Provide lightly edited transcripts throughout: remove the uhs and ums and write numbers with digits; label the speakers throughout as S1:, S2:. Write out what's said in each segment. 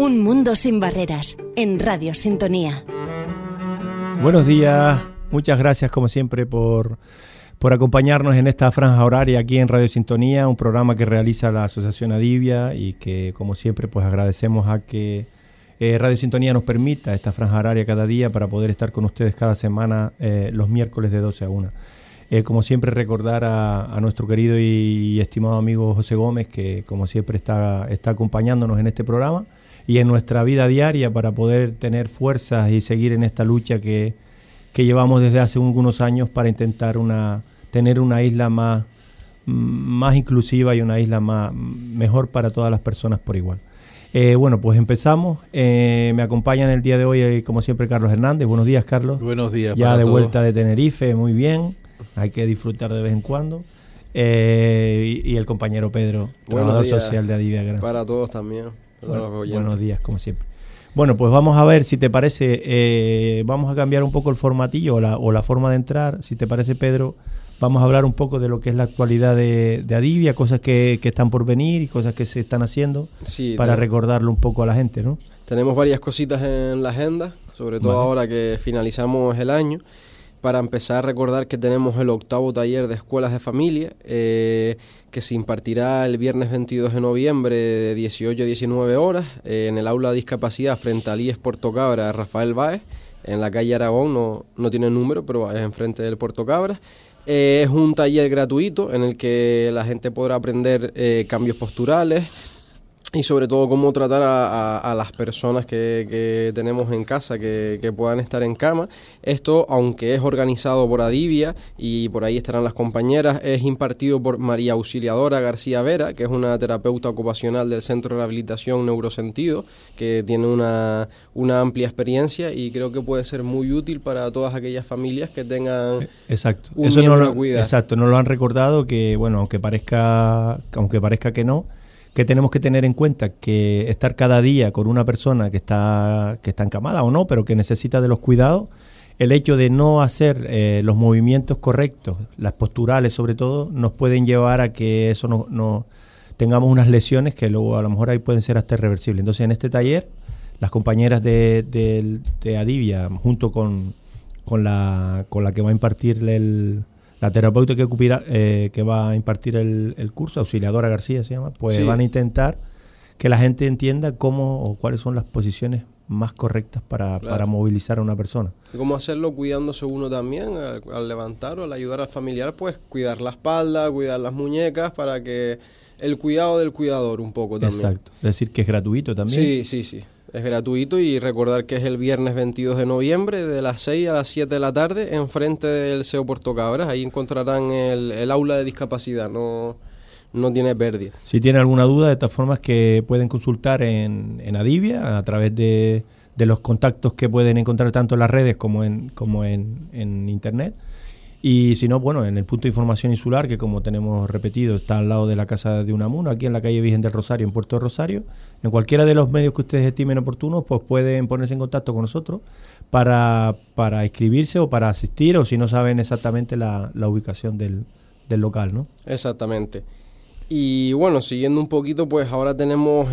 S1: Un mundo sin barreras, en Radio Sintonía.
S2: Buenos días, muchas gracias como siempre por acompañarnos en esta franja horaria aquí en Radio Sintonía, un programa que realiza la Asociación Adivia y que como siempre pues agradecemos a que Radio Sintonía nos permita esta franja horaria cada día para poder estar con ustedes cada semana los miércoles de 12 a 1. Como siempre recordar a nuestro querido y estimado amigo José Gómez, que como siempre está acompañándonos en este programa y en nuestra vida diaria para poder tener fuerzas y seguir en esta lucha que llevamos desde hace algunos años para intentar tener una isla más inclusiva y una isla mejor para todas las personas por igual. Bueno, pues empezamos. Me acompaña en el día de hoy, como siempre, Carlos Hernández. Buenos días, Carlos.
S3: Buenos días.
S2: Ya de vuelta de Tenerife, muy bien. Hay que disfrutar de vez en cuando. Y el compañero Pedro, trabajador social de Adivia Gran.
S3: Para todos también.
S2: Buenos días, como siempre. Bueno, pues vamos a ver si te parece, vamos a cambiar un poco el formatillo o la forma de entrar. Si te parece, Pedro, vamos a hablar un poco de lo que es la actualidad de Adivia, cosas que están por venir y cosas que se están haciendo para recordarlo un poco a la gente, ¿no? Tenemos varias cositas en la agenda, sobre todo ahora que finalizamos el año. Para empezar a recordar que tenemos el 8º taller de escuelas de familia, que se impartirá el viernes 22 de noviembre de 18 a 19 horas en el aula de discapacidad frente al IES Puerto Cabra Rafael Báez, en la calle Aragón, no tiene número, pero es enfrente del Puerto Cabra. Es un taller gratuito en el que la gente podrá aprender cambios posturales, y sobre todo cómo tratar a las personas que tenemos en casa que puedan estar en cama. Esto, aunque es organizado por Adivia y por ahí estarán las compañeras, es impartido por María Auxiliadora García Vera, que es una terapeuta ocupacional del Centro de Rehabilitación Neurosentido, que tiene una amplia experiencia y creo que puede ser muy útil para todas aquellas familias que tengan un miembro a cuidar. Exacto, nos lo han recordado que, bueno, aunque parezca que no, que tenemos que tener en cuenta que estar cada día con una persona que está encamada o no, pero que necesita de los cuidados, el hecho de no hacer los movimientos correctos, las posturales sobre todo, nos pueden llevar a que eso no tengamos unas lesiones que luego a lo mejor ahí pueden ser hasta irreversibles. Entonces en este taller, las compañeras de Adivia, junto con la que va a impartir la terapeuta que va a impartir el curso, Auxiliadora García se llama, pues van a intentar que la gente entienda cómo o cuáles son las posiciones más correctas para movilizar a una persona.
S3: Y cómo hacerlo cuidándose uno también, al levantar o al ayudar al familiar, pues cuidar la espalda, cuidar las muñecas, para que el cuidado del cuidador un poco también.
S2: Exacto, es decir, que es gratuito también.
S3: Sí. Es gratuito y recordar que es el viernes 22 de noviembre de las 6 a las 7 de la tarde enfrente del SEO Puerto Cabras. Ahí encontrarán el aula de discapacidad, no tiene pérdida.
S2: Si tienen alguna duda, de todas formas que pueden consultar en Adivia a través de los contactos que pueden encontrar tanto en las redes como en internet. Y si no, bueno, en el punto de información insular, que como tenemos repetido, está al lado de la Casa de Unamuno, aquí en la calle Virgen del Rosario, en Puerto Rosario. En cualquiera de los medios que ustedes estimen oportunos, pues pueden ponerse en contacto con nosotros para inscribirse o para asistir, o si no saben exactamente la ubicación del local, ¿no?
S3: Exactamente. Y bueno, siguiendo un poquito, pues ahora tenemos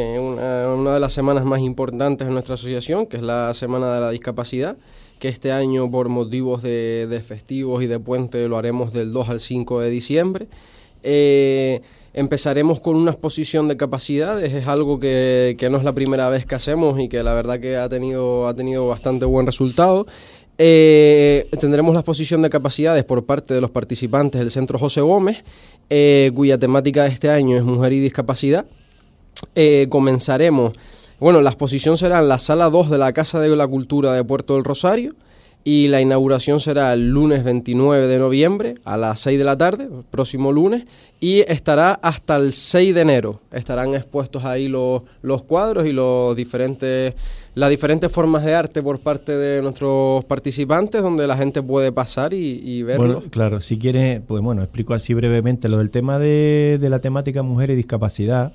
S3: una de las semanas más importantes en nuestra asociación, que es la Semana de la Discapacidad, que este año por motivos de festivos y de puente lo haremos del 2 al 5 de diciembre. Empezaremos con una exposición de capacidades, es algo que no es la primera vez que hacemos y que la verdad que ha tenido bastante buen resultado. Tendremos la exposición de capacidades por parte de los participantes del Centro José Gómez, cuya temática de este año es mujer y discapacidad. Comenzaremos... Bueno, la exposición será en la sala 2 de la Casa de la Cultura de Puerto del Rosario y la inauguración será el lunes 29 de noviembre a las 6 de la tarde, próximo lunes, y estará hasta el 6 de enero. Estarán expuestos ahí los cuadros y las diferentes formas de arte por parte de nuestros participantes, donde la gente puede pasar y verlo.
S2: Bueno, claro, si quiere, pues bueno, explico así brevemente. Lo del tema de la temática mujer y discapacidad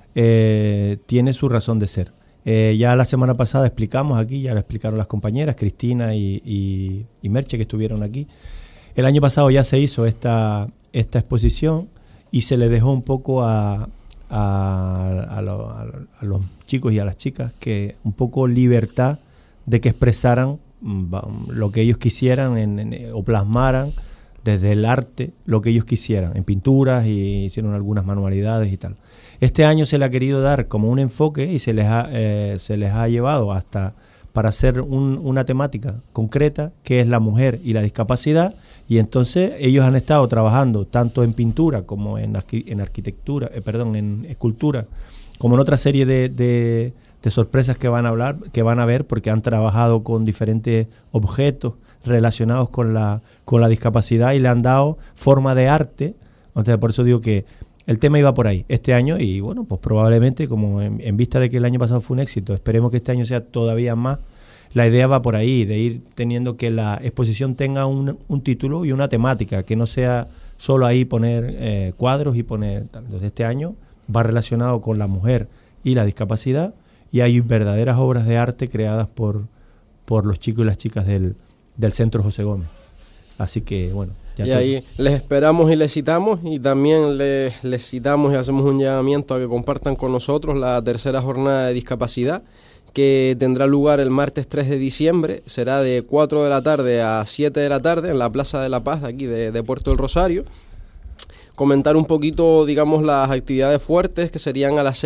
S2: tiene su razón de ser. Ya la semana pasada explicamos aquí, ya lo explicaron las compañeras Cristina y Merche, que estuvieron aquí. El año pasado ya se hizo esta exposición y se le dejó un poco a a los chicos y a las chicas que un poco libertad de que expresaran lo que ellos quisieran o plasmaran desde el arte lo que ellos quisieran, en pinturas, y hicieron algunas manualidades y tal. Este año se le ha querido dar como un enfoque y se les ha llevado hasta para hacer una temática concreta, que es la mujer y la discapacidad, y entonces ellos han estado trabajando tanto en pintura como en arquitectura, en escultura, como en otra serie de sorpresas que van a ver, porque han trabajado con diferentes objetos relacionados con la discapacidad y le han dado forma de arte. Entonces, por eso digo que el tema iba por ahí este año, y bueno, pues probablemente, como en vista de que el año pasado fue un éxito, esperemos que este año sea todavía más. La idea va por ahí, de ir teniendo que la exposición tenga un título y una temática, que no sea solo ahí poner cuadros y poner tal. Entonces este año va relacionado con la mujer y la discapacidad, y hay verdaderas obras de arte creadas por los chicos y las chicas del Centro José Gómez. Así que bueno.
S3: Y ahí les esperamos y les citamos, y también les citamos y hacemos un llamamiento a que compartan con nosotros la tercera jornada de discapacidad, que tendrá lugar el martes 3 de diciembre, será de 4 de la tarde a 7 de la tarde en la Plaza de la Paz de aquí de Puerto del Rosario. Comentar un poquito, digamos, las actividades fuertes, que serían a las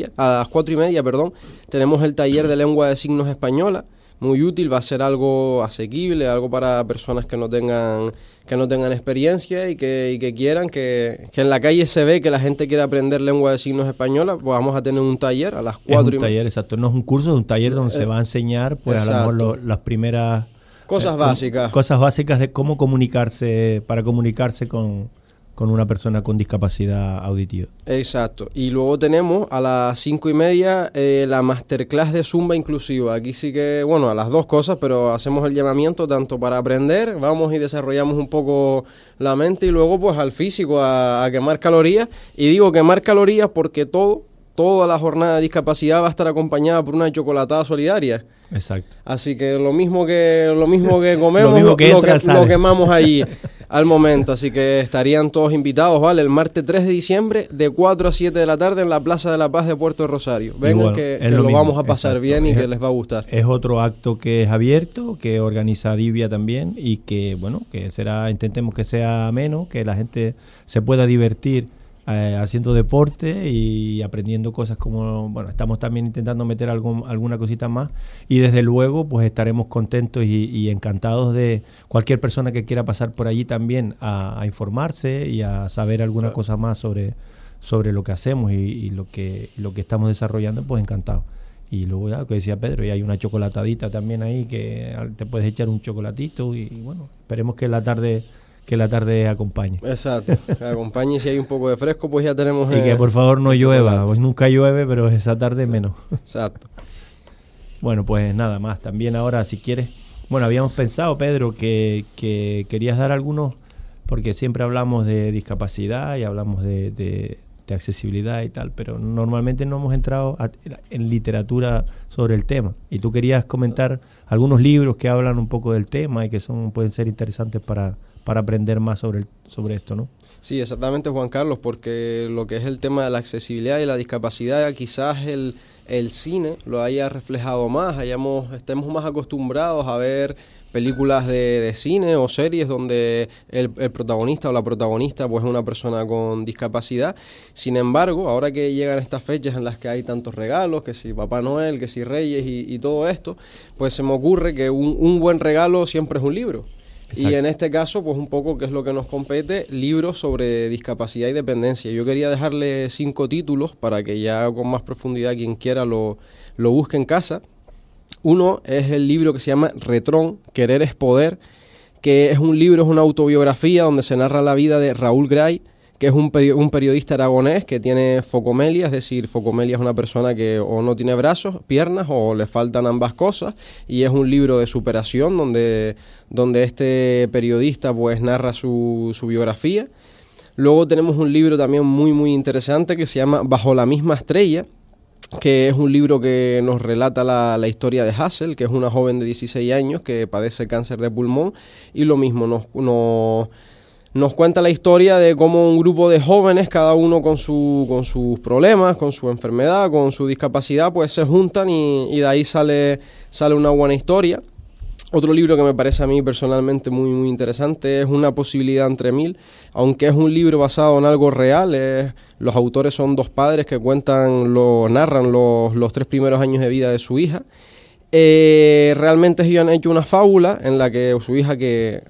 S3: 4:30, perdón. Tenemos el taller de lengua de signos española, muy útil, va a ser algo asequible, algo para personas que no tengan experiencia y que quieran, que en la calle se ve que la gente quiere aprender lengua de signos española. Pues vamos a tener un taller a las 4:30.
S2: Es un taller, exacto, no es un curso, es un taller donde se va a enseñar, pues exacto, a lo mejor las primeras
S3: cosas básicas.
S2: Cosas básicas de cómo comunicarse, para comunicarse con una persona con discapacidad auditiva.
S3: Exacto. Y luego tenemos a las 5:30 la masterclass de Zumba inclusiva. Aquí sí que, bueno, a las dos cosas, pero hacemos el llamamiento tanto para aprender, vamos y desarrollamos un poco la mente, y luego pues al físico, a quemar calorías. Y digo quemar calorías porque toda la jornada de discapacidad va a estar acompañada por una chocolatada solidaria.
S2: Exacto.
S3: Así que lo mismo que comemos, lo quemamos allí al momento. Así que estarían todos invitados, ¿vale? El martes 3 de diciembre de 4 a 7 de la tarde en la Plaza de la Paz de Puerto Rosario. Vengan, bueno, que lo mismo, vamos a pasar exacto, bien y que les va a gustar.
S2: Es otro acto que es abierto, que organiza Divia también, y que, bueno, que intentemos que sea ameno, que la gente se pueda divertir haciendo deporte y aprendiendo cosas, como, bueno, estamos también intentando meter alguna cosita más, y desde luego pues estaremos contentos y encantados de cualquier persona que quiera pasar por allí también a informarse y a saber alguna cosa más sobre lo que hacemos y lo que estamos desarrollando, pues encantado. Y luego ya lo que decía Pedro, y hay una chocolatadita también ahí, que te puedes echar un chocolatito, y bueno, esperemos que la tarde acompañe.
S3: Exacto, que acompañe, y si hay un poco de fresco, pues ya tenemos...
S2: Y que por favor no llueva, pues nunca llueve, pero esa tarde menos.
S3: Exacto.
S2: Bueno, pues nada más, también ahora si quieres... Bueno, habíamos pensado, Pedro, que querías dar algunos, porque siempre hablamos de discapacidad y hablamos de accesibilidad y tal, pero normalmente no hemos entrado en literatura sobre el tema, y tú querías comentar algunos libros que hablan un poco del tema y que pueden ser interesantes para aprender más sobre esto, ¿no?
S3: Sí, exactamente, Juan Carlos, porque lo que es el tema de la accesibilidad y la discapacidad, quizás el cine lo haya reflejado más, estemos más acostumbrados a ver películas de cine o series donde el protagonista o la protagonista pues es una persona con discapacidad. Sin embargo, ahora que llegan estas fechas en las que hay tantos regalos, que si Papá Noel, que si Reyes y todo esto, pues se me ocurre que un buen regalo siempre es un libro. Exacto. Y en este caso, pues un poco, que es lo que nos compete, libros sobre discapacidad y dependencia. Yo quería dejarle 5 títulos para que ya con más profundidad quien quiera lo busque en casa. Uno es el libro que se llama Retrón, Querer es Poder, que es una autobiografía donde se narra la vida de Raúl Gray, que es un periodista aragonés que tiene focomelia, es decir, focomelia es una persona que o no tiene brazos, piernas, o le faltan ambas cosas, y es un libro de superación donde este periodista pues narra su biografía. Luego tenemos un libro también muy muy interesante que se llama Bajo la misma estrella, que es un libro que nos relata la historia de Hazel, que es una joven de 16 años que padece cáncer de pulmón, y lo mismo nos cuenta la historia de cómo un grupo de jóvenes, cada uno con sus problemas, con su enfermedad, con su discapacidad, pues se juntan y de ahí sale una buena historia. Otro libro que me parece a mí personalmente muy, muy interesante es Una posibilidad entre mil, aunque es un libro basado en algo real. Los autores son dos padres que narran los 3 primeros años de vida de su hija. Realmente ellos han hecho una fábula en la que su hija, que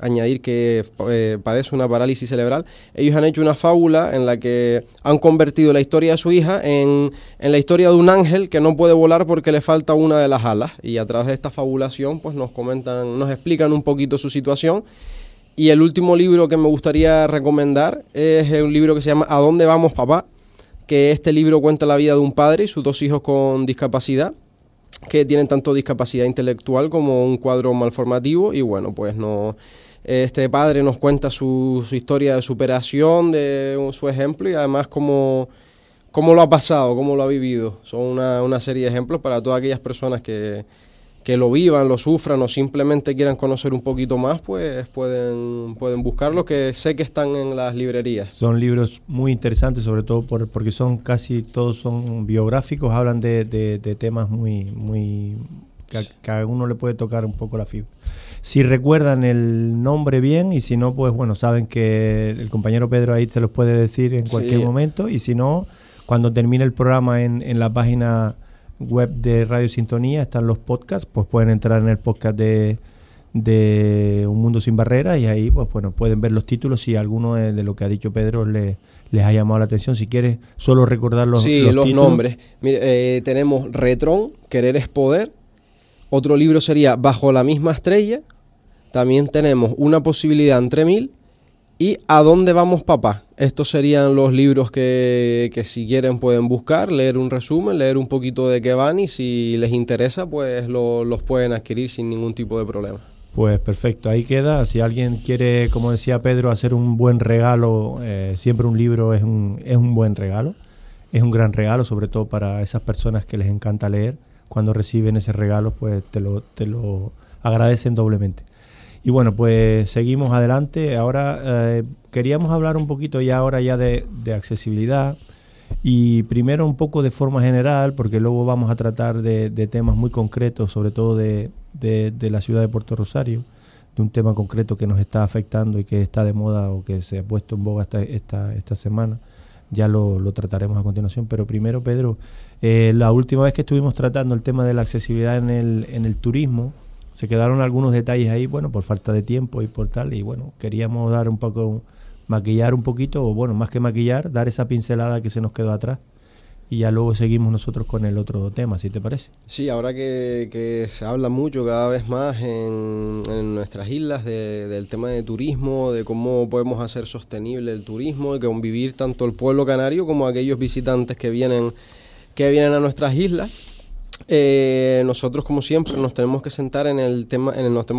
S3: padece una parálisis cerebral, ellos han hecho una fábula en la que han convertido la historia de su hija en la historia de un ángel que no puede volar porque le falta una de las alas, y a través de esta fabulación pues nos explican un poquito su situación. Y el último libro que me gustaría recomendar es un libro que se llama ¿A dónde vamos, papá?, que este libro cuenta la vida de un padre y sus 2 hijos con discapacidad, que tienen tanto discapacidad intelectual como un cuadro malformativo. Y bueno, pues este padre nos cuenta su historia de superación, de su ejemplo, y además cómo lo ha pasado, cómo lo ha vivido. Son una serie de ejemplos para todas aquellas personas que lo vivan, lo sufran o simplemente quieran conocer un poquito más, pues pueden buscarlo, que sé que están en las librerías.
S2: Son libros muy interesantes, sobre todo porque casi todos son biográficos, hablan de temas muy que a uno le puede tocar un poco la fibra. Si recuerdan el nombre bien, y si no, pues bueno, saben que el compañero Pedro ahí se los puede decir en cualquier momento, y si no, cuando termine el programa en la página web de Radio Sintonía están los podcasts, pues pueden entrar en el podcast de Un Mundo Sin Barreras, y ahí pues bueno, pueden ver los títulos si alguno de lo que ha dicho Pedro les ha llamado la atención. Si quieres solo recordar los títulos.
S3: Nombres. Mire, tenemos Retrón, Querer es Poder. Otro libro sería Bajo la misma estrella. También tenemos Una posibilidad entre mil y ¿A dónde vamos, papá? Estos serían los libros que si quieren pueden buscar, leer un resumen, leer un poquito de qué van, y si les interesa pues los pueden adquirir sin ningún tipo de problema.
S2: Pues perfecto, ahí queda. Si alguien quiere, como decía Pedro, hacer un buen regalo, siempre un libro es un buen regalo, es un gran regalo, sobre todo para esas personas que les encanta leer. Cuando reciben ese regalo pues te lo agradecen doblemente. Y bueno, pues seguimos adelante. Ahora queríamos hablar un poquito de accesibilidad, y primero un poco de forma general, porque luego vamos a tratar de temas muy concretos, sobre todo de la ciudad de Puerto Rosario, de un tema concreto que nos está afectando y que está de moda o que se ha puesto en boga esta semana. Ya lo trataremos a continuación, pero primero, Pedro, la última vez que estuvimos tratando el tema de la accesibilidad en el turismo, se quedaron algunos detalles ahí, bueno, por falta de tiempo y por tal, y bueno, queríamos maquillar un poquito, o bueno, más que maquillar, dar esa pincelada que se nos quedó atrás, y ya luego seguimos nosotros con el otro tema, ¿sí te parece?
S3: Sí, ahora que se habla mucho cada vez más en nuestras islas del tema de turismo, de cómo podemos hacer sostenible el turismo, de convivir tanto el pueblo canario como aquellos visitantes que vienen a nuestras islas. Nosotros, como siempre, nos tenemos que centrar en el tema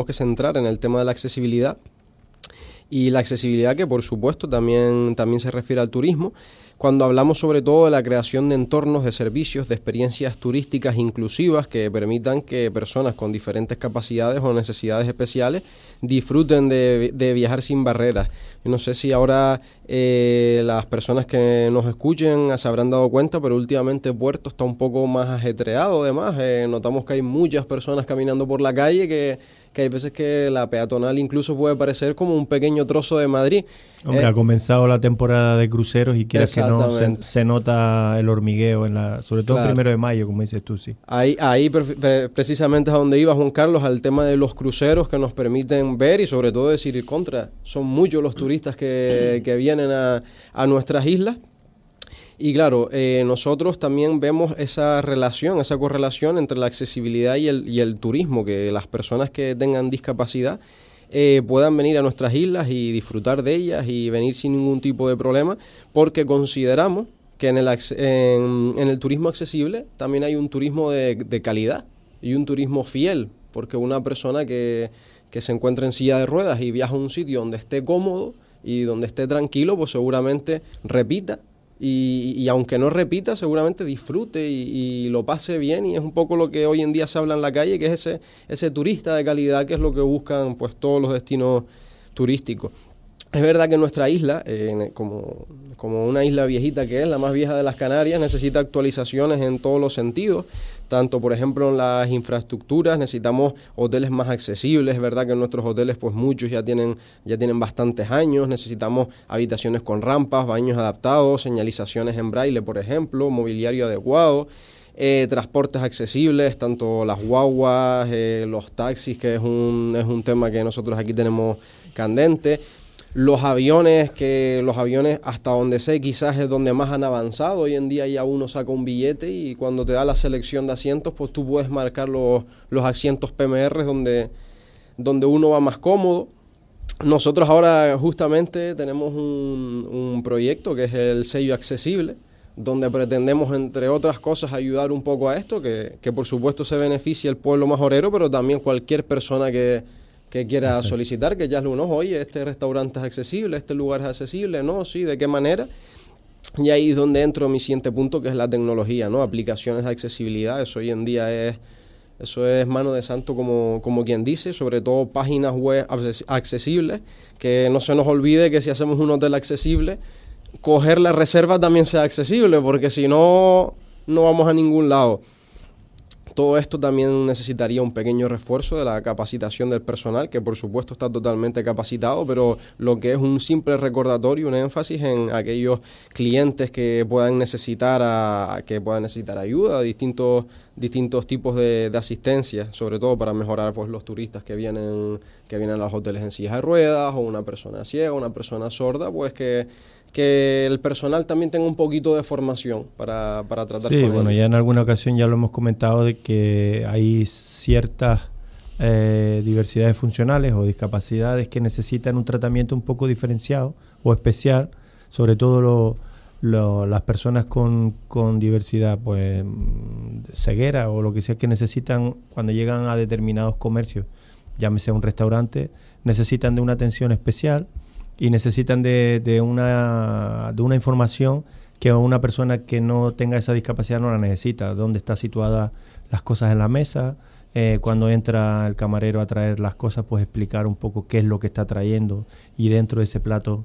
S3: de la accesibilidad, y la accesibilidad que por supuesto también se refiere al turismo, cuando hablamos sobre todo de la creación de entornos, de servicios, de experiencias turísticas inclusivas que permitan que personas con diferentes capacidades o necesidades especiales disfruten de viajar sin barreras. Yo no sé si ahora las personas que nos escuchen se habrán dado cuenta, pero últimamente Puerto está un poco más ajetreado. Además, notamos que hay muchas personas caminando por la calle, que hay veces que la peatonal incluso puede parecer como un pequeño trozo de Madrid.
S2: Hombre, ha comenzado la temporada de cruceros y quieras que no, se nota el hormigueo, sobre todo el 1 de mayo, como dices tú, sí.
S3: Ahí precisamente es a donde iba, Juan Carlos, al tema de los cruceros que nos permiten ver y sobre todo decir contra. Son muchos los turistas que vienen a nuestras islas. Y claro, nosotros también vemos esa correlación entre la accesibilidad y el turismo, que las personas que tengan discapacidad puedan venir a nuestras islas y disfrutar de ellas y venir sin ningún tipo de problema, porque consideramos que en el turismo accesible también hay un turismo de calidad y un turismo fiel, porque una persona que se encuentra en silla de ruedas y viaja a un sitio donde esté cómodo y donde esté tranquilo, pues seguramente repita. Y aunque no repita, seguramente disfrute y lo pase bien, y es un poco lo que hoy en día se habla en la calle, que es ese turista de calidad, que es lo que buscan pues todos los destinos turísticos. Es verdad que nuestra isla, como una isla viejita que es, la más vieja de las Canarias, necesita actualizaciones en todos los sentidos, tanto por ejemplo en las infraestructuras, necesitamos hoteles más accesibles. Es verdad que en nuestros hoteles pues muchos ya tienen bastantes años, necesitamos habitaciones con rampas, baños adaptados, señalizaciones en braille por ejemplo, mobiliario adecuado, transportes accesibles, tanto las guaguas, los taxis, que es un tema que nosotros aquí tenemos candente. Los aviones hasta donde sé quizás es donde más han avanzado. Hoy en día ya uno saca un billete y cuando te da la selección de asientos, pues tú puedes marcar los asientos PMR donde uno va más cómodo. Nosotros ahora justamente tenemos un proyecto que es el sello accesible, donde pretendemos, entre otras cosas, ayudar un poco a esto, que por supuesto se beneficia el pueblo majorero, pero también cualquier persona que quiera solicitar, que ya es uno, oye, este restaurante es accesible, este lugar es accesible, ¿no? Sí, ¿de qué manera? Y ahí es donde entro mi siguiente punto, que es la tecnología, ¿no? Aplicaciones de accesibilidad, eso hoy en día es mano de santo, como quien dice, sobre todo páginas web accesibles, que no se nos olvide que si hacemos un hotel accesible, coger la reserva también sea accesible, porque si no, no vamos a ningún lado. Todo esto también necesitaría un pequeño refuerzo de la capacitación del personal, que por supuesto está totalmente capacitado, pero lo que es un simple recordatorio, un énfasis en aquellos clientes que puedan necesitar ayuda, distintos tipos de asistencia, sobre todo para mejorar pues los turistas que vienen a los hoteles en sillas de ruedas, o una persona ciega, una persona sorda, pues que el personal también tenga un poquito de formación para tratar con
S2: bueno,
S3: ellos.
S2: ya en alguna ocasión ya lo hemos comentado de que hay ciertas diversidades funcionales o discapacidades que necesitan un tratamiento un poco diferenciado o especial, sobre todo las personas con diversidad, pues ceguera o lo que sea, que necesitan cuando llegan a determinados comercios, llámese un restaurante, necesitan de una atención especial y necesitan de una información que una persona que no tenga esa discapacidad no la necesita. Dónde están situadas las cosas en la mesa, cuando entra el camarero a traer las cosas, pues explicar un poco qué es lo que está trayendo, y dentro de ese plato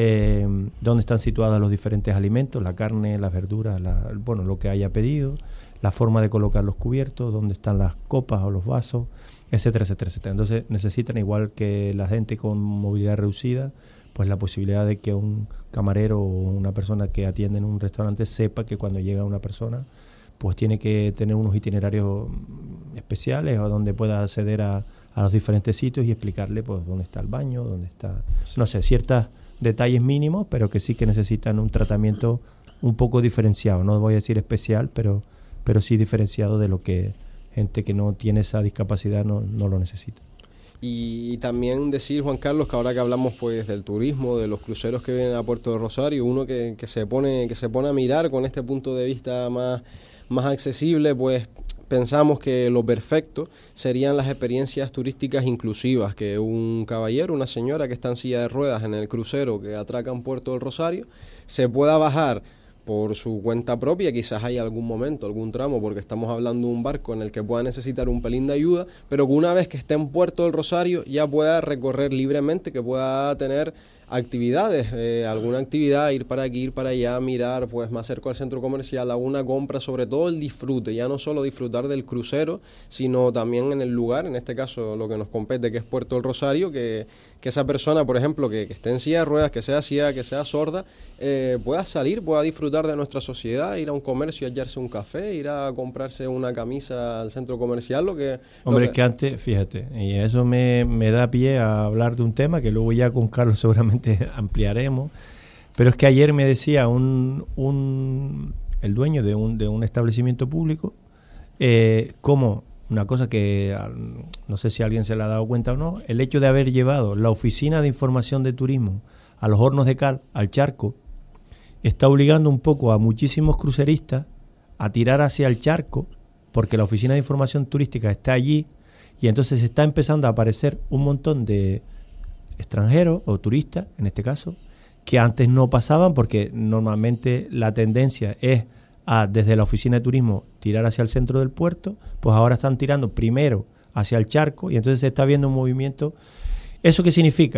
S2: dónde están situados los diferentes alimentos, la carne, las verduras, lo que haya pedido, la forma de colocar los cubiertos, dónde están las copas o los vasos, etcétera, etcétera, etcétera. Entonces necesitan, igual que la gente con movilidad reducida, pues la posibilidad de que un camarero o una persona que atiende en un restaurante sepa que cuando llega una persona, pues tiene que tener unos itinerarios especiales o donde pueda acceder a los diferentes sitios y explicarle pues dónde está el baño, dónde está, no sé, ciertos detalles mínimos, pero que sí que necesitan un tratamiento un poco diferenciado. No voy a decir especial, pero sí diferenciado de lo que gente que no tiene esa discapacidad no lo necesita.
S3: Y también decir, Juan Carlos, que ahora que hablamos pues del turismo, de los cruceros que vienen a Puerto de Rosario, uno que se pone a mirar con este punto de vista más accesible, pues pensamos que lo perfecto serían las experiencias turísticas inclusivas, que un caballero, una señora que está en silla de ruedas en el crucero que atraca en Puerto del Rosario, se pueda bajar por su cuenta propia. Quizás hay algún momento, algún tramo, porque estamos hablando de un barco en el que pueda necesitar un pelín de ayuda, pero que una vez que esté en Puerto del Rosario ya pueda recorrer libremente, que pueda tener actividades, alguna actividad, ir para aquí, ir para allá, mirar pues más cerca al centro comercial, alguna compra, sobre todo el disfrute, ya no solo disfrutar del crucero, sino también en el lugar, en este caso lo que nos compete, que es Puerto del Rosario, que esa persona, por ejemplo, que esté en silla de ruedas, que sea ciega, que sea sorda, pueda salir, pueda disfrutar de nuestra sociedad, ir a un comercio, a hallarse un café, ir a comprarse una camisa al centro comercial,
S2: es que antes, fíjate, y eso me da pie a hablar de un tema que luego ya con Carlos seguramente ampliaremos, pero es que ayer me decía el dueño de un establecimiento público, como una cosa que no sé si alguien se le ha dado cuenta o no, el hecho de haber llevado la Oficina de Información de Turismo a los Hornos de Cal, al charco, está obligando un poco a muchísimos cruceristas a tirar hacia el charco, porque la Oficina de Información Turística está allí, y entonces está empezando a aparecer un montón de extranjeros o turistas, en este caso, que antes no pasaban, porque normalmente la tendencia es desde la oficina de turismo tirar hacia el centro del puerto, pues ahora están tirando primero hacia el charco, y entonces se está viendo un movimiento. ¿Eso qué significa?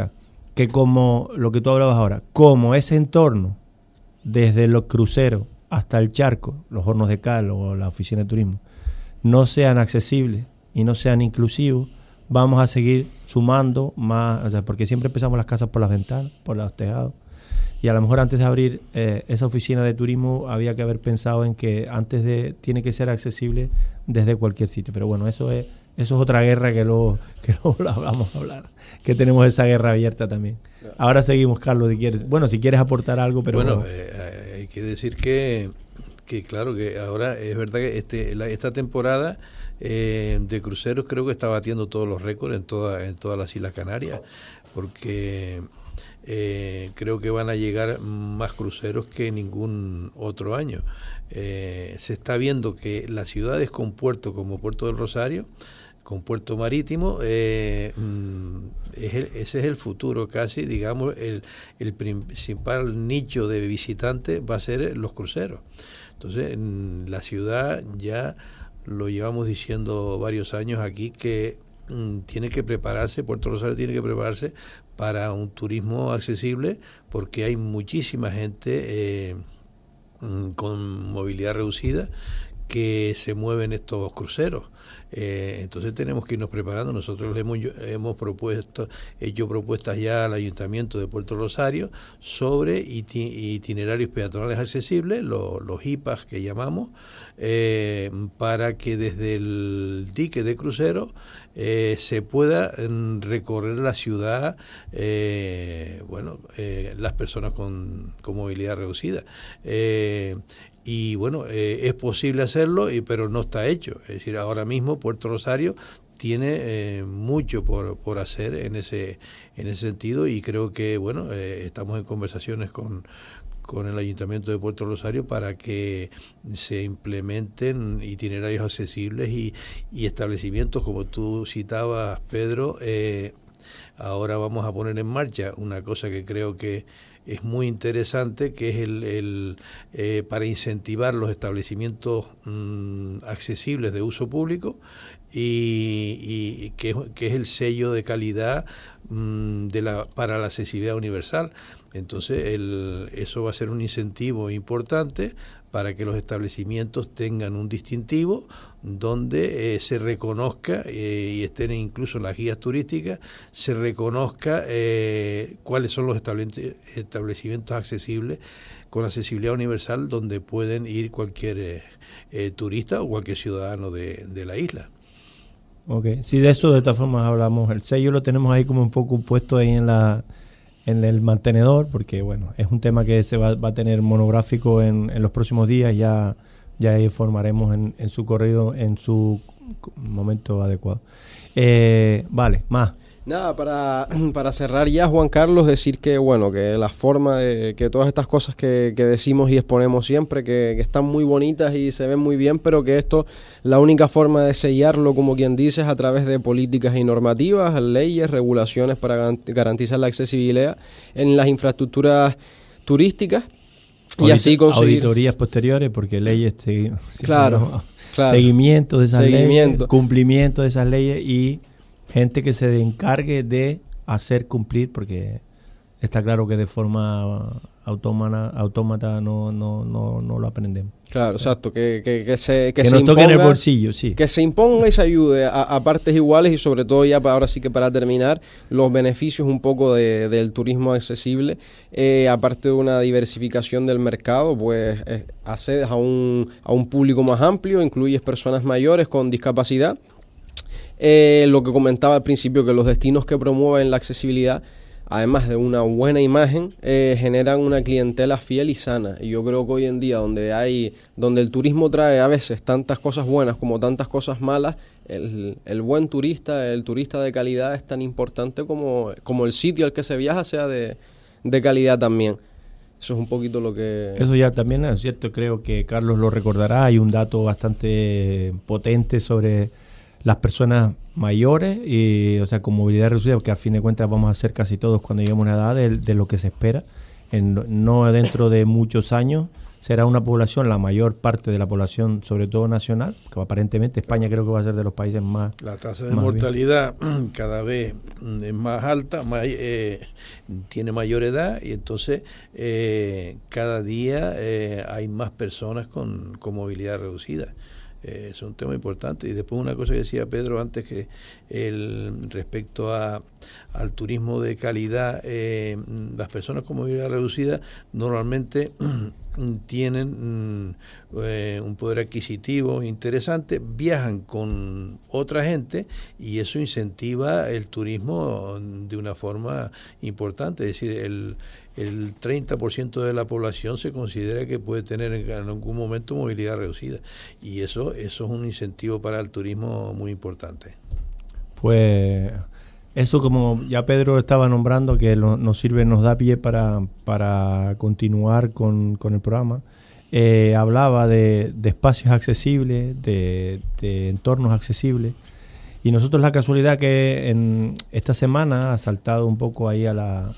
S2: que como lo que tú hablabas ahora, como ese entorno, desde los cruceros hasta el charco, los hornos de cal o la oficina de turismo, no sean accesibles y no sean inclusivos, vamos a seguir sumando más, o sea, porque siempre empezamos las casas por las ventanas, por los tejados, y a lo mejor antes de abrir esa oficina de turismo había que haber pensado en que tiene que ser accesible desde cualquier sitio, pero bueno, eso es otra guerra que luego la vamos a hablar, que tenemos esa guerra abierta también. Ahora seguimos, Carlos, si quieres. Bueno, si quieres aportar algo, pero...
S4: Bueno, hay que decir que claro, que ahora es verdad que esta temporada de cruceros creo que está batiendo todos los récords en todas las Islas Canarias, porque creo que van a llegar más cruceros que ningún otro año. Se está viendo que las ciudades con puerto como Puerto del Rosario, con puerto marítimo, ese es el futuro casi, digamos, el principal nicho de visitantes va a ser los cruceros. Entonces, la ciudad ya lo llevamos diciendo varios años aquí que tiene que prepararse, Puerto Rosario tiene que prepararse para un turismo accesible, porque hay muchísima gente con movilidad reducida que se mueven estos cruceros. Entonces tenemos que irnos preparando. Nosotros hemos hecho propuestas ya al Ayuntamiento de Puerto Rosario sobre itinerarios peatonales accesibles, los IPAs que llamamos, para que desde el dique de crucero se pueda recorrer la ciudad, las personas con movilidad reducida. Y bueno, es posible hacerlo, pero no está hecho. Es decir, ahora mismo Puerto Rosario tiene mucho por hacer en ese sentido, y creo que bueno, estamos en conversaciones con el Ayuntamiento de Puerto Rosario para que se implementen itinerarios accesibles y establecimientos, como tú citabas, Pedro. Ahora vamos a poner en marcha una cosa que creo que es muy interesante, que es para incentivar los establecimientos accesibles de uso público, y que es el sello de calidad para la accesibilidad universal. Entonces eso va a ser un incentivo importante para que los establecimientos tengan un distintivo donde se reconozca, y estén incluso en las guías turísticas, se reconozca cuáles son los establecimientos accesibles con accesibilidad universal, donde pueden ir cualquier turista o cualquier ciudadano de la isla.
S2: Okay. Sí, de eso de todas formas hablamos. El sello lo tenemos ahí como un poco puesto ahí en el mantenedor, porque bueno, es un tema que se va a tener monográfico en los próximos días. Ya informaremos en su corrido, en su momento adecuado. Vale, más.
S3: Nada, para cerrar ya, Juan Carlos, decir que bueno, que la forma de que todas estas cosas que decimos y exponemos siempre, que están muy bonitas y se ven muy bien, pero que esto, la única forma de sellarlo, como quien dice, es a través de políticas y normativas, leyes, regulaciones para garantizar la accesibilidad en las infraestructuras turísticas, y así conseguir
S2: auditorías posteriores, porque leyes
S3: claro.
S2: Seguimiento de esas leyes, cumplimiento de esas leyes, y gente que se encargue de hacer cumplir, porque está claro que de forma autómata no lo aprendemos.
S3: Claro, exacto, que
S2: nos
S3: se
S2: toque en el bolsillo, sí.
S3: Que se imponga y se ayude a partes iguales, y sobre todo ya ahora sí que para terminar, los beneficios un poco del turismo accesible, aparte de una diversificación del mercado, pues accedes a un público más amplio, incluyes personas mayores con discapacidad. Lo que comentaba al principio, que los destinos que promueven la accesibilidad, además de una buena imagen, generan una clientela fiel y sana. Y yo creo que hoy en día, donde el turismo trae a veces tantas cosas buenas como tantas cosas malas, el buen turista, el turista de calidad, es tan importante como el sitio al que se viaja sea de calidad también. Eso es un poquito lo que...
S2: Eso ya también es cierto, creo que Carlos lo recordará. Hay un dato bastante potente sobre las personas mayores, y o sea, con movilidad reducida, porque al fin de cuentas vamos a ser casi todos cuando lleguemos a una edad de lo que se espera, no dentro de muchos años, será una población, la mayor parte de la población, sobre todo nacional, que aparentemente España creo que va a ser de los países más...
S4: La tasa de mortalidad cada vez es más alta, tiene mayor edad, y entonces cada día hay más personas con movilidad reducida. Es un tema importante. Y después una cosa que decía Pedro antes, que respecto al turismo de calidad, las personas con movilidad reducida normalmente tienen un poder adquisitivo interesante, viajan con otra gente y eso incentiva el turismo de una forma importante. Es decir, el 30% de la población se considera que puede tener en algún momento movilidad reducida, y eso es un incentivo para el turismo muy importante.
S2: Pues eso, como ya Pedro estaba nombrando, que nos da pie para continuar con el programa. Hablaba de espacios accesibles, de entornos accesibles, y nosotros la casualidad que en esta semana ha saltado un poco ahí a la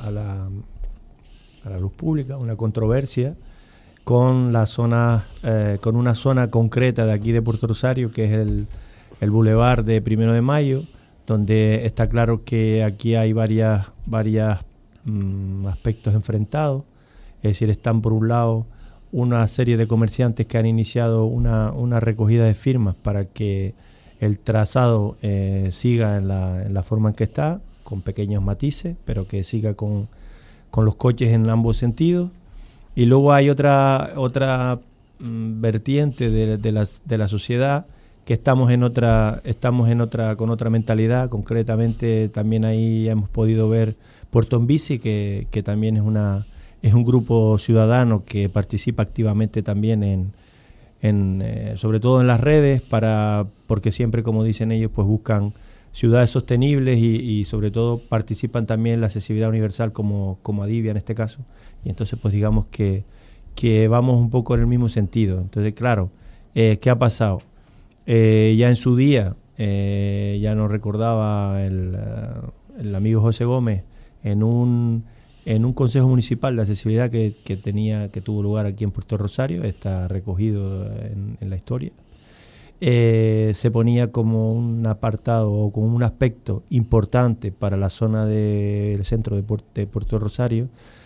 S2: luz pública una controversia con la zona, con una zona concreta de aquí de Puerto Rosario, que es el Boulevard de 1 de Mayo, donde está claro que aquí hay varias aspectos enfrentados. Es decir, están por un lado una serie de comerciantes que han iniciado una recogida de firmas para que el trazado siga en la forma en que está, con pequeños matices, pero que siga con los coches en ambos sentidos. Y luego hay otra vertiente de la sociedad, que estamos con otra mentalidad. Concretamente también ahí hemos podido ver Puerto en Bici, que también es un grupo ciudadano que participa activamente también sobre todo en las redes, porque siempre, como dicen ellos, pues buscan ciudades sostenibles y sobre todo participan también en la accesibilidad universal como Adivia en este caso. Y entonces pues digamos que vamos un poco en el mismo sentido. Entonces, claro, ¿qué ha pasado? Ya en su día, ya nos recordaba el amigo José Gómez, en un consejo municipal de accesibilidad que tuvo lugar aquí en Puerto Rosario, está recogido en la historia. Se ponía como un apartado o como un aspecto importante para la zona del centro de Puerto Rosario,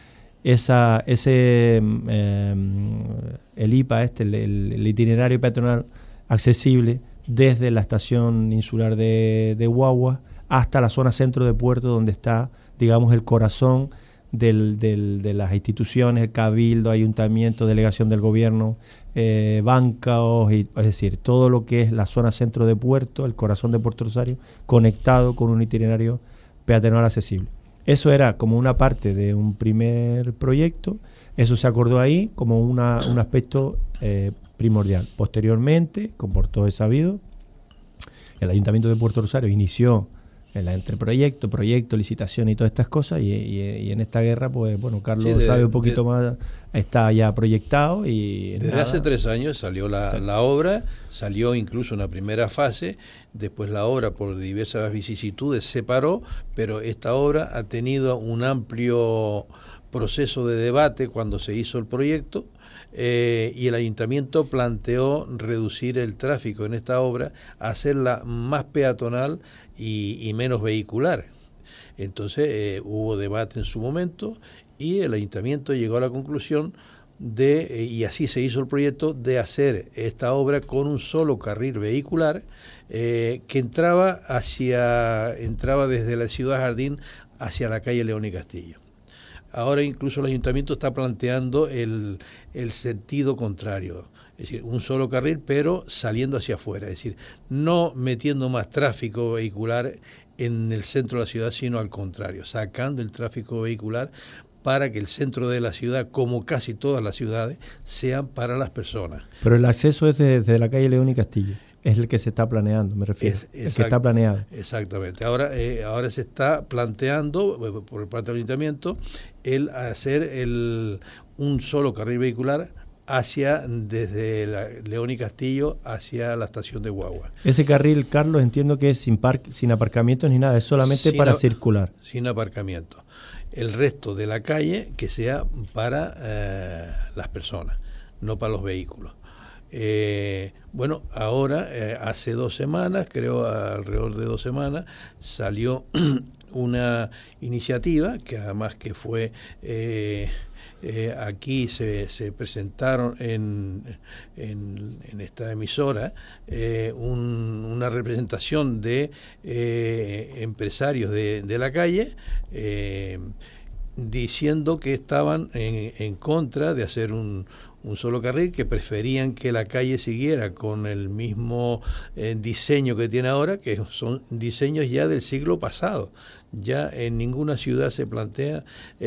S2: el IPA, el itinerario peatonal accesible desde la estación insular de Guagua hasta la zona centro de Puerto, donde está, digamos, el corazón de las instituciones, el cabildo, ayuntamiento, delegación del gobierno, bancos, es decir, todo lo que es la zona centro de Puerto, el corazón de Puerto Rosario, conectado con un itinerario peatonal accesible. Eso era como una parte de un primer proyecto. Eso se acordó ahí como un aspecto primordial. Posteriormente, como por todo es sabido, el Ayuntamiento de Puerto Rosario inició entre proyecto, licitación y todas estas cosas, y en esta guerra, pues bueno, Carlos sabe un poquito más, está ya proyectado. Y
S4: desde hace 3 años salió la obra, salió incluso una primera fase, después la obra por diversas vicisitudes se paró, pero esta obra ha tenido un amplio proceso de debate cuando se hizo el proyecto. Y el ayuntamiento planteó reducir el tráfico en esta obra, hacerla más peatonal y menos vehicular. Entonces hubo debate en su momento y el ayuntamiento llegó a la conclusión y así se hizo el proyecto, de hacer esta obra con un solo carril vehicular que entraba desde la Ciudad Jardín hacia la calle León y Castillo. Ahora incluso el ayuntamiento está planteando el sentido contrario, es decir, un solo carril pero saliendo hacia afuera, es decir, no metiendo más tráfico vehicular en el centro de la ciudad, sino al contrario, sacando el tráfico vehicular para que el centro de la ciudad, como casi todas las ciudades, sean para las personas.
S2: Pero el acceso es desde la calle León y Castillo. Es el que se está planeando, me refiero. El que está planeado.
S4: Exactamente. Ahora se está planteando por parte del ayuntamiento el hacer un solo carril vehicular desde León y Castillo hacia la estación de Guagua.
S2: Ese carril, Carlos, entiendo que es sin aparcamientos ni nada, es solamente para circular.
S4: Sin aparcamiento. El resto de la calle que sea para las personas. no para los vehículos. Bueno, ahora, hace 2 semanas, creo alrededor de 2 semanas, salió una iniciativa que además que fue... aquí se presentaron en esta emisora una representación de empresarios de la calle diciendo que estaban en contra de hacer un solo carril, que preferían que la calle siguiera con el mismo diseño que tiene ahora, que son diseños ya del siglo pasado. Ya en ninguna ciudad se plantea,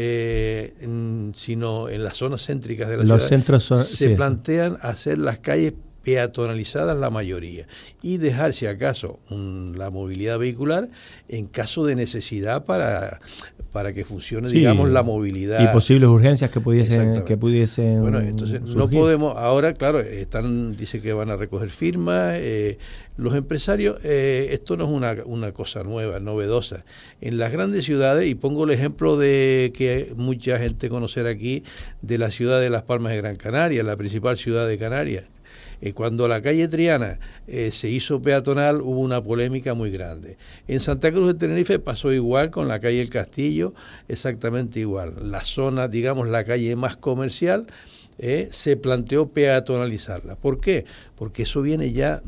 S4: sino en las zonas céntricas de la ciudad,
S2: centros
S4: se plantean hacer las calles peatonalizadas la mayoría y dejar, si acaso, la movilidad vehicular en caso de necesidad para que funcione, digamos, la movilidad.
S2: Y posibles urgencias que pudiesen
S4: Bueno, entonces surgir. No podemos, ahora, claro, dice que van a recoger firmas, los empresarios, esto no es una cosa nueva, novedosa. En las grandes ciudades, y pongo el ejemplo de que mucha gente conocerá aquí, de la ciudad de Las Palmas de Gran Canaria, la principal ciudad de Canarias. Cuando la calle Triana se hizo peatonal, hubo una polémica muy grande. En Santa Cruz de Tenerife pasó igual con la calle El Castillo, exactamente igual. La zona, digamos, la calle más comercial, se planteó peatonalizarla. ¿Por qué? Porque eso viene ya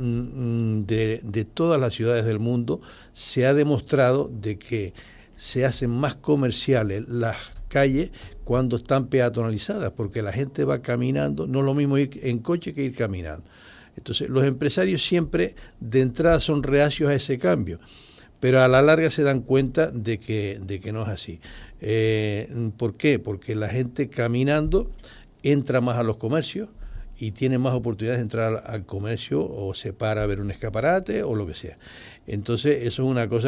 S4: de todas las ciudades del mundo. Se ha demostrado de que se hacen más comerciales las calles cuando están peatonalizadas, porque la gente va caminando, no es lo mismo ir en coche que ir caminando. Entonces, los empresarios siempre de entrada son reacios a ese cambio, pero a la larga se dan cuenta de que no es así. ¿Por qué? Porque la gente caminando entra más a los comercios y tiene más oportunidades de entrar al comercio, o se para a ver un escaparate o lo que sea. Entonces, eso es una cosa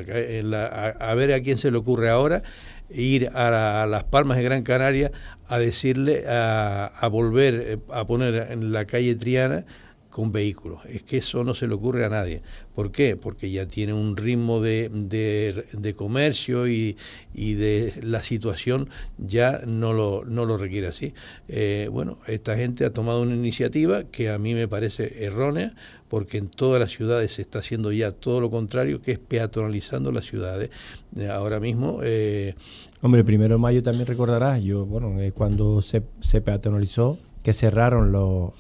S4: a ver a quién se le ocurre ahora ir a Las Palmas de Gran Canaria a decirle a volver a poner en la calle Triana con vehículos. Es que eso no se le ocurre a nadie. ¿Por qué? Porque ya tiene un ritmo de comercio y de la situación ya no lo requiere así. Bueno, esta gente ha tomado una iniciativa que a mí me parece errónea, porque en todas las ciudades se está haciendo ya todo lo contrario, que es peatonalizando las ciudades. Ahora mismo...
S2: Hombre, 1 de mayo también recordarás, cuando se peatonalizó, que cerraron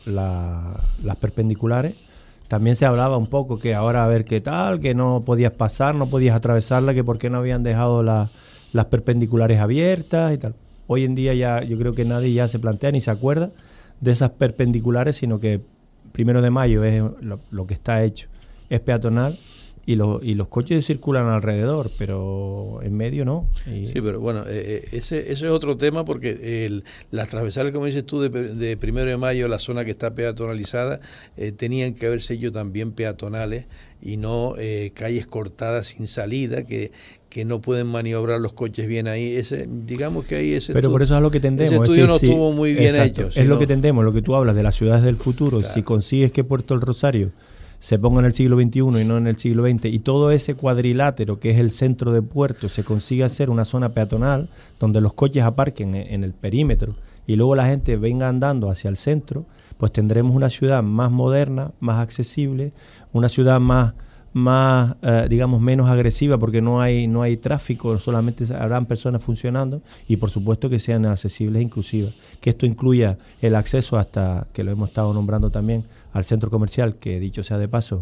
S2: las perpendiculares, también se hablaba un poco que ahora a ver qué tal, que no podías pasar, no podías atravesarla, que por qué no habían dejado las perpendiculares abiertas y tal. Hoy en día ya yo creo que nadie ya se plantea ni se acuerda de esas perpendiculares, sino que 1 de mayo es lo que está hecho, es peatonal. Y los coches circulan alrededor, pero en medio no.
S4: Sí, pero bueno, ese es otro tema, porque las transversales, como dices tú, de 1 de mayo, la zona que está peatonalizada, tenían que haberse hecho también peatonales y no calles cortadas sin salida, que no pueden maniobrar los coches bien ahí. Digamos que ahí
S2: pero por eso es lo que tendemos.
S4: Ese estudio no estuvo muy bien hecho.
S2: Es lo que tendemos, lo que tú hablas de las ciudades del futuro. Claro. Si consigues que Puerto del Rosario se ponga en el siglo XXI y no en el siglo XX, y todo ese cuadrilátero que es el centro de Puerto se consigue hacer una zona peatonal donde los coches aparquen en el perímetro y luego la gente venga andando hacia el centro, pues tendremos una ciudad más moderna, más accesible, una ciudad más digamos, menos agresiva, porque no hay tráfico, solamente habrán personas funcionando, y por supuesto que sean accesibles e inclusivas. Que esto incluya el acceso, hasta que lo hemos estado nombrando también, al centro comercial, que dicho sea de paso,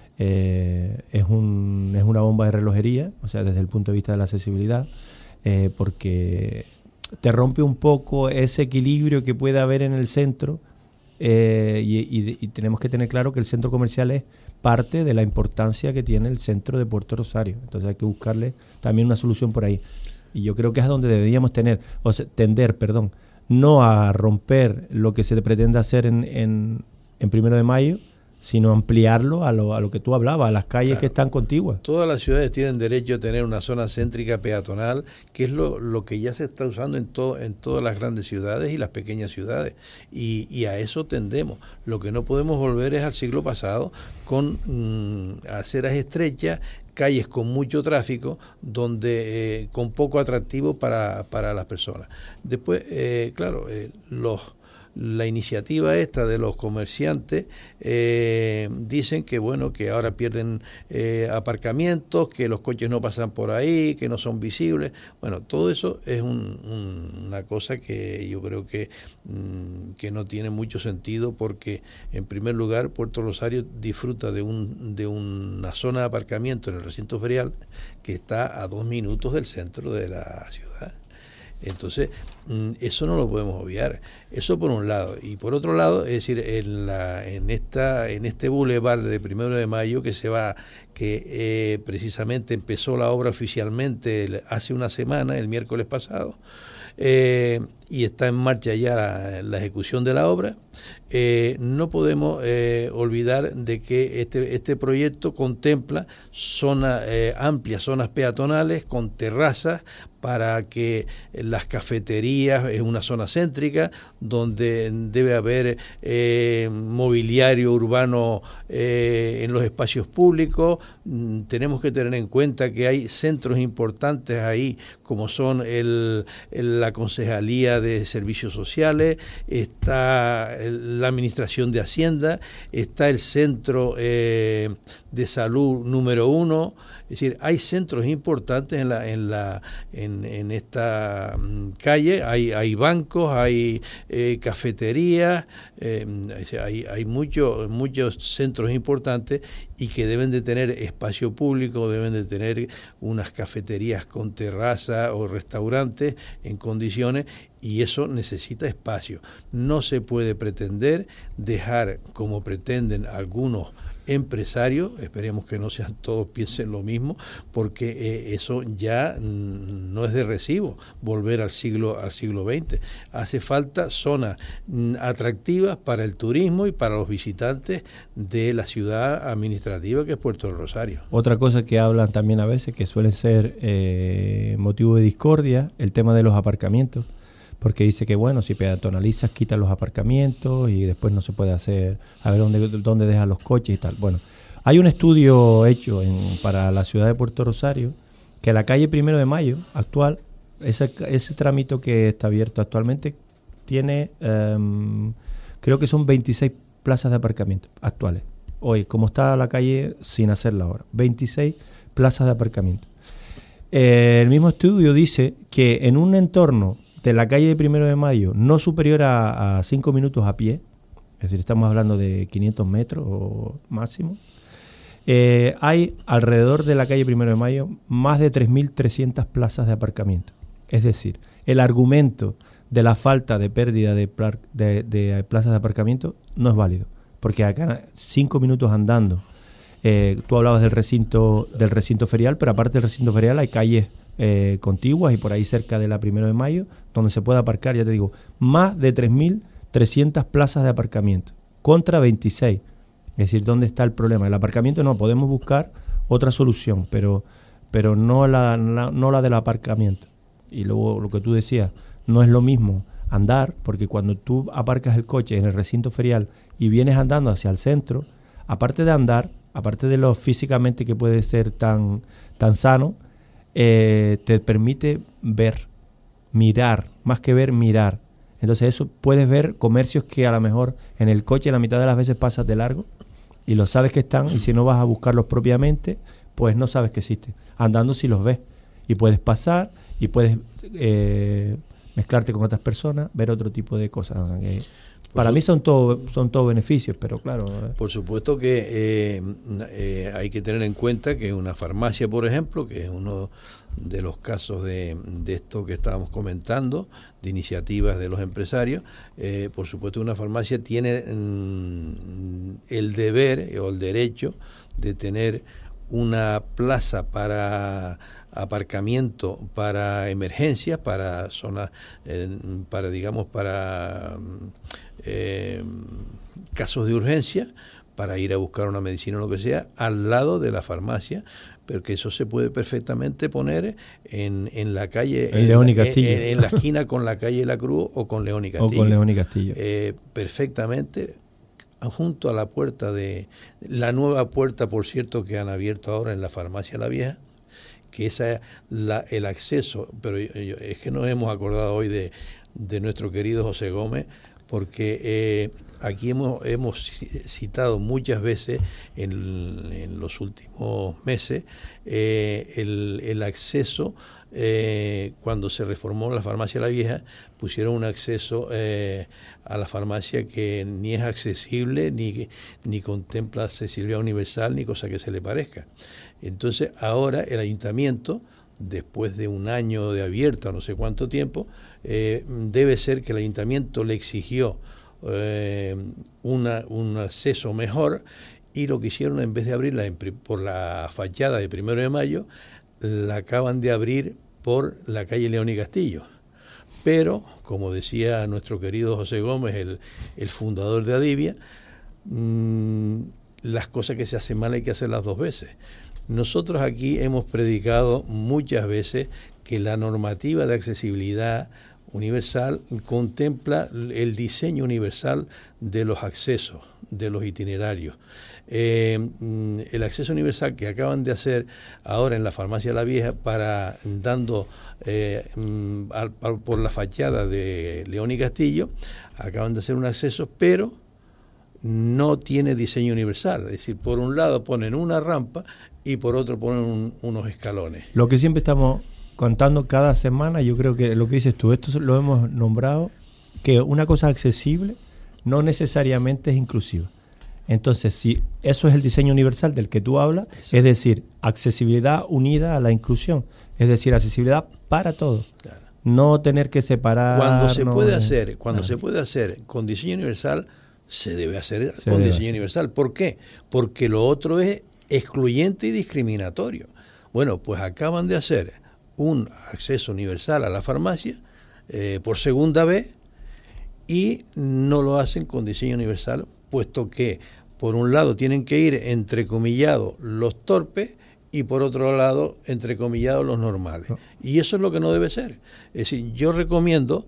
S2: es una bomba de relojería, o sea, desde el punto de vista de la accesibilidad, porque te rompe un poco ese equilibrio que puede haber en el centro, y tenemos que tener claro que el centro comercial es parte de la importancia que tiene el centro de Puerto Rosario. Entonces hay que buscarle también una solución por ahí. Y yo creo que es donde deberíamos tender, no a romper lo que se pretende hacer en 1 de mayo, sino ampliarlo a lo que tú hablabas, a las calles, claro, que están contiguas.
S4: Todas las ciudades tienen derecho a tener una zona céntrica peatonal, que es lo que ya se está usando en todas las grandes ciudades y las pequeñas ciudades, y a eso tendemos. Lo que no podemos volver es al siglo pasado, con aceras estrechas, calles con mucho tráfico, donde con poco atractivo para las personas. Después, claro, la iniciativa esta de los comerciantes dicen que bueno, que ahora pierden aparcamientos, que los coches no pasan por ahí, que no son visibles. Bueno, todo eso es una cosa que yo creo que no tiene mucho sentido, porque en primer lugar Puerto Rosario disfruta de una zona de aparcamiento en el recinto ferial que está a 2 minutos del centro de la ciudad. Entonces, eso no lo podemos obviar. Eso por un lado. Y por otro lado, es decir, en este bulevar de 1 de Mayo que precisamente empezó la obra oficialmente hace una semana, el miércoles pasado, y está en marcha ya la ejecución de la obra, no podemos olvidar de que este proyecto contempla amplias zonas peatonales con terrazas para que las cafeterías, es una zona céntrica donde debe haber mobiliario urbano en los espacios públicos. Tenemos que tener en cuenta que hay centros importantes ahí, como son la Concejalía de Servicios Sociales, está la Administración de Hacienda, está el Centro de Salud número 1. Es decir, hay centros importantes en esta calle, hay bancos, hay cafeterías, hay muchos centros importantes y que deben de tener espacio público, deben de tener unas cafeterías con terraza o restaurantes en condiciones, y eso necesita espacio. No se puede pretender dejar, como pretenden algunos empresarios, esperemos que no sean todos, piensen lo mismo, porque eso ya no es de recibo, volver al siglo XX. Hace falta zonas atractivas para el turismo y para los visitantes de la ciudad administrativa que es Puerto del Rosario.
S2: Otra cosa que hablan también a veces, que suelen ser motivo de discordia, el tema de los aparcamientos, porque dice que bueno, si peatonalizas quitas los aparcamientos y después no se puede hacer, a ver dónde dejan los coches y tal. Bueno, hay un estudio hecho para la ciudad de Puerto Rosario, que la calle 1 de Mayo actual, ese trámite que está abierto actualmente, tiene, creo que son 26 plazas de aparcamiento actuales. Hoy, como está la calle sin hacerla ahora, 26 plazas de aparcamiento. El mismo estudio dice que en un entorno de la calle de 1 de Mayo, no superior a 5 minutos a pie, es decir, estamos hablando de 500 metros o máximo, hay alrededor de la calle 1 de Mayo más de 3.300 plazas de aparcamiento. Es decir, el argumento de la falta de pérdida de plazas de aparcamiento no es válido, porque acá 5 minutos andando, tú hablabas del recinto ferial, pero aparte del recinto ferial hay calles contiguas y por ahí cerca de la 1 de Mayo donde se puede aparcar, ya te digo, más de 3.300 plazas de aparcamiento contra 26. Es decir, ¿dónde está el problema? El aparcamiento no, podemos buscar otra solución, pero no la del aparcamiento. Y luego lo que tú decías, no es lo mismo andar, porque cuando tú aparcas el coche en el recinto ferial y vienes andando hacia el centro, aparte de andar, aparte de lo físicamente que puede ser tan sano, te permite ver, mirar, más que ver, mirar. Entonces eso, puedes ver comercios que a lo mejor en el coche la mitad de las veces pasas de largo y lo sabes que están, y si no vas a buscarlos propiamente, pues no sabes que existen. Andando sí los ves y puedes pasar y puedes mezclarte con otras personas, ver otro tipo de cosas. Para mí son todo beneficios, pero claro.
S4: Por supuesto que hay que tener en cuenta que una farmacia, por ejemplo, que es uno de los casos de esto que estábamos comentando, de iniciativas de los empresarios, por supuesto una farmacia tiene el deber o el derecho de tener una plaza para aparcamiento para emergencias, para zonas, para casos de urgencia, para ir a buscar una medicina o lo que sea, al lado de la farmacia, pero que eso se puede perfectamente poner en la calle,
S2: en León y Castillo,
S4: en la esquina con la calle La Cruz o con León y Castillo. Perfectamente, junto a la puerta de la nueva puerta, por cierto, que han abierto ahora en la farmacia La Vieja, que esa es el acceso, pero es que nos hemos acordado hoy de nuestro querido José Gómez, porque aquí hemos citado muchas veces en los últimos meses el acceso. Cuando se reformó la farmacia La Vieja, pusieron un acceso a la farmacia que ni es accesible, ni contempla accesibilidad universal, ni cosa que se le parezca. Entonces, ahora el ayuntamiento, después de un año de abierta, no sé cuánto tiempo, debe ser que el ayuntamiento le exigió un acceso mejor, y lo que hicieron, en vez de abrirla por la fachada de 1 de Mayo, la acaban de abrir por la calle León y Castillo. Pero, como decía nuestro querido José Gómez, el fundador de Adivia, las cosas que se hacen mal hay que hacerlas 2 veces. Nosotros aquí hemos predicado muchas veces que la normativa de accesibilidad universal contempla el diseño universal de los accesos, de los itinerarios. El acceso universal que acaban de hacer ahora en la farmacia La Vieja, dando por la fachada de León y Castillo, acaban de hacer un acceso, pero no tiene diseño universal. Es decir, por un lado ponen una rampa y por otro ponen unos escalones.
S2: Lo que siempre estamos contando cada semana, yo creo que lo que dices tú, esto lo hemos nombrado, que una cosa accesible no necesariamente es inclusiva. Entonces, si eso es el diseño universal del que tú hablas, es decir, accesibilidad unida a la inclusión, es decir, accesibilidad para todos.
S4: Claro.
S2: No tener que separar.
S4: Cuando se puede hacer con diseño universal, se debe hacer con diseño universal. ¿Por qué? Porque lo otro es excluyente y discriminatorio. Bueno, pues acaban de hacer un acceso universal a la farmacia por segunda vez, y no lo hacen con diseño universal, puesto que por un lado tienen que ir entrecomillados los torpes y por otro lado entrecomillados los normales. Y eso es lo que no debe ser. Es decir, yo recomiendo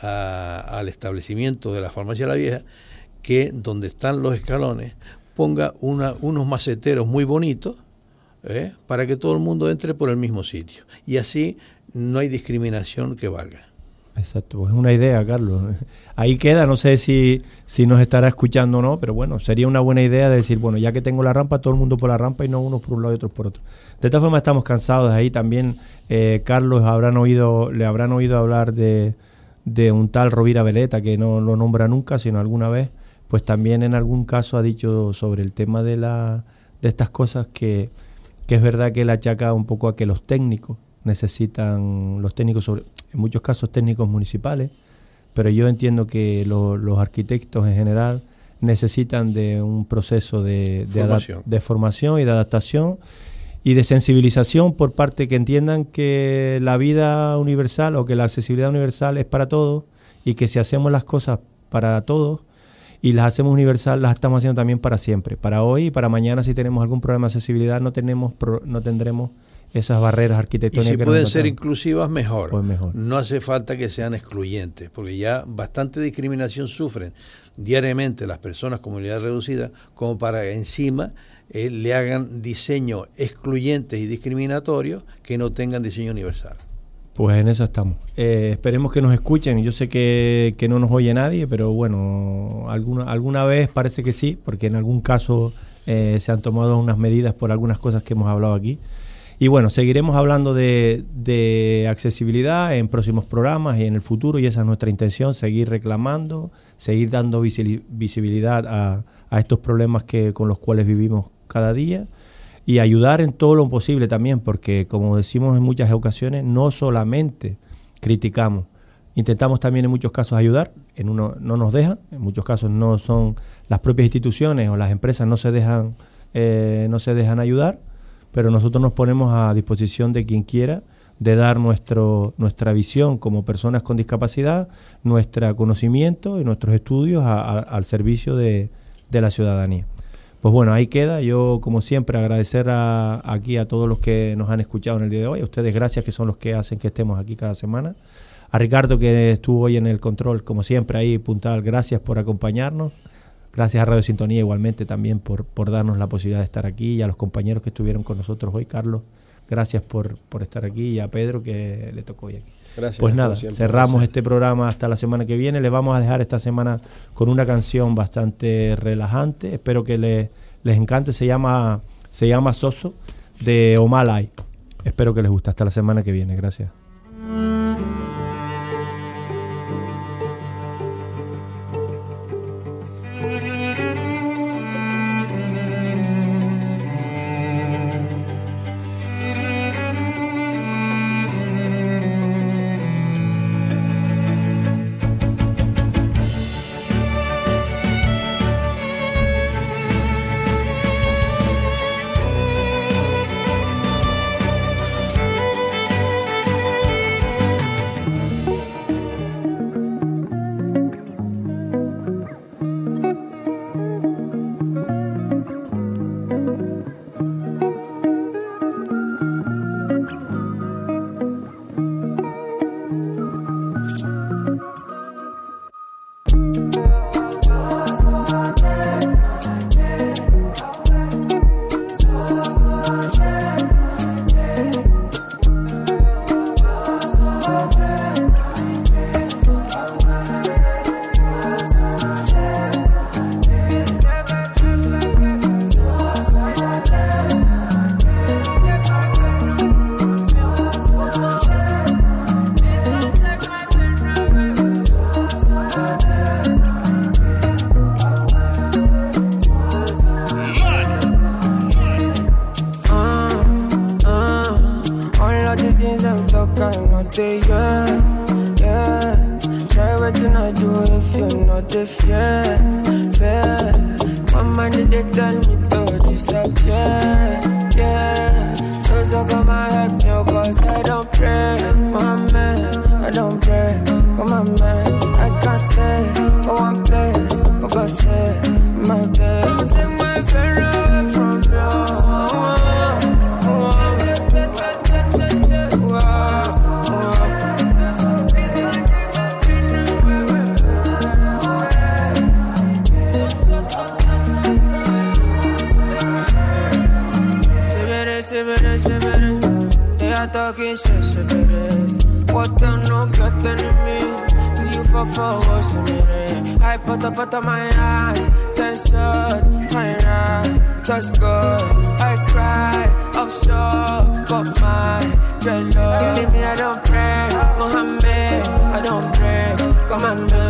S4: al establecimiento de la farmacia La Vieja que donde están los escalones ponga unos maceteros muy bonitos, para que todo el mundo entre por el mismo sitio. Y así no hay discriminación que valga.
S2: Exacto, pues es una idea, Carlos. Ahí queda, no sé si nos estará escuchando o no, pero bueno, sería una buena idea de decir, bueno, ya que tengo la rampa, todo el mundo por la rampa y no unos por un lado y otros por otro. De esta forma estamos cansados de ahí. También, Carlos, le habrán oído hablar de un tal Rovira Veleta, que no lo nombra nunca, sino alguna vez, pues también en algún caso ha dicho sobre el tema de estas cosas que es verdad que él achaca un poco a que los técnicos necesitan, en muchos casos técnicos municipales, pero yo entiendo que los arquitectos en general necesitan de un proceso de formación y de adaptación y de sensibilización por parte que entiendan que la vida universal o que la accesibilidad universal es para todos, y que si hacemos las cosas para todos y las hacemos universal, las estamos haciendo también para siempre, para hoy y para mañana. Si tenemos algún problema de accesibilidad no tendremos esas barreras arquitectónicas.
S4: Y si pueden ser inclusivas, mejor.
S2: Pues mejor.
S4: No hace falta que sean excluyentes, porque ya bastante discriminación sufren diariamente las personas con movilidad reducida, como para que encima le hagan diseños excluyentes y discriminatorios que no tengan diseño universal.
S2: Pues en eso estamos. Esperemos que nos escuchen. Yo sé que no nos oye nadie, pero bueno, alguna vez parece que sí, porque en algún caso se han tomado unas medidas por algunas cosas que hemos hablado aquí. Y bueno, seguiremos hablando de accesibilidad en próximos programas y en el futuro, y esa es nuestra intención, seguir reclamando, seguir dando visibilidad a estos problemas con los cuales vivimos cada día, y ayudar en todo lo posible también, porque como decimos en muchas ocasiones, no solamente criticamos, intentamos también en muchos casos ayudar, no nos dejan, en muchos casos no son las propias instituciones o las empresas no se dejan ayudar, pero nosotros nos ponemos a disposición de quien quiera de dar nuestra visión como personas con discapacidad, nuestro conocimiento y nuestros estudios al servicio de la ciudadanía. Pues bueno, ahí queda. Yo, como siempre, agradecer aquí a todos los que nos han escuchado en el día de hoy. A ustedes, gracias, que son los que hacen que estemos aquí cada semana. A Ricardo, que estuvo hoy en el control, como siempre, ahí puntual, gracias por acompañarnos. Gracias a Radio Sintonía igualmente también por darnos la posibilidad de estar aquí, y a los compañeros que estuvieron con nosotros hoy. Carlos, gracias por estar aquí, y a Pedro, que le tocó hoy aquí.
S3: Gracias.
S2: Pues nada,
S3: siempre,
S2: cerramos
S3: gracias.
S2: este programa hasta la semana que viene. Les vamos a dejar esta semana con una canción bastante relajante. Espero que les encante. Se llama Soso, de Omalay. Espero que les guste. Hasta la semana que viene. Gracias.
S5: Come on, man.